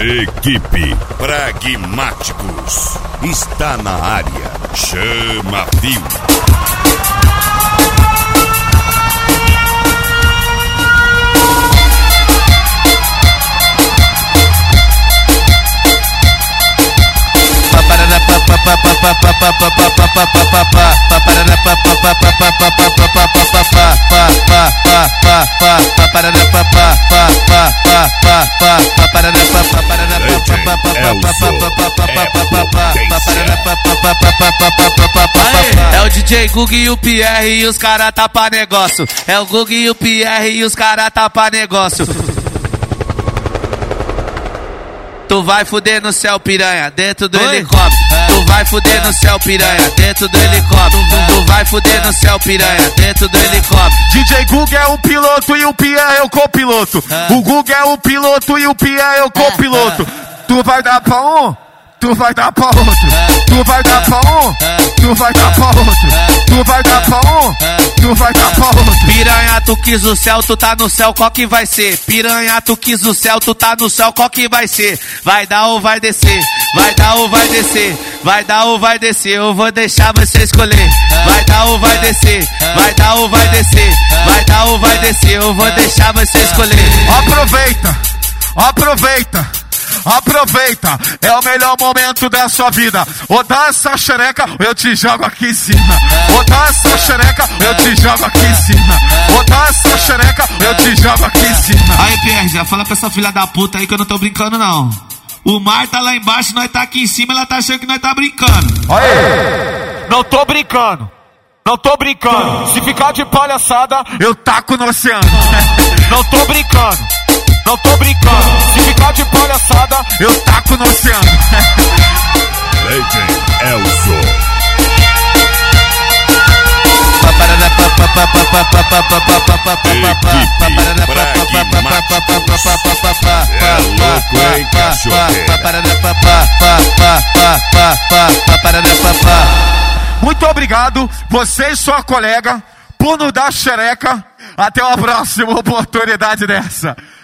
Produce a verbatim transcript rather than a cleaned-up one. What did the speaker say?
Equipe Pragmáticos está na área. Chama Fio. É o D J Gug e o Pierre e os cara tá pra negócio. É o Gug e o Pierre e os cara tá pra negócio. Tu vai fuder no céu, piranha, dentro do Oi? helicóptero. É. Tu vai fuder no céu, piranha, dentro do helicóptero. É. Tu vai fuder no céu, piranha, dentro do helicóptero. D J Gug é o piloto e o Pierre é o copiloto. É. O Gug é o piloto e o Pierre é o copiloto. É. É. Tu vai dar pra um, tu vai dar pra outro. É. Tu vai dar pra um, é. tu vai dar pra outro. É. Tu vai dar pra um, é. tu vai dar pra outro. Piranha, tu quis o céu, tu tá no céu, qual que vai ser? Piranha, tu quis o céu, tu tá no céu, qual que vai ser? Vai dar ou vai descer? Vai dar ou vai descer? Vai dar ou vai descer? Eu vou deixar você escolher. Vai dar ou vai descer? Vai dar ou vai descer? Vai dar ou vai descer? Eu vou deixar você escolher. Aproveita, aproveita, aproveita, é o melhor momento da sua vida. Ou dá essa xereca, ou eu te jogo aqui em cima. Ou dá essa xereca, ou eu te jogo aqui em cima. Ou dá essa xereca, ou eu te jogo aqui em cima. Aí, Pierre, já fala pra essa filha da puta aí que eu não tô brincando, não. O mar tá lá embaixo, nós tá aqui em cima, ela tá achando que nós tá brincando. Aí, não tô brincando. Não tô brincando. Se ficar de palhaçada, eu taco no oceano. Não tô brincando. Não tô brincando. Se ficar de palhaçada, eu taco no oceano. Legend Elzo. É louco, hein, Muito obrigado, você e sua colega, por nos dar xereca. Até uma próxima oportunidade dessa.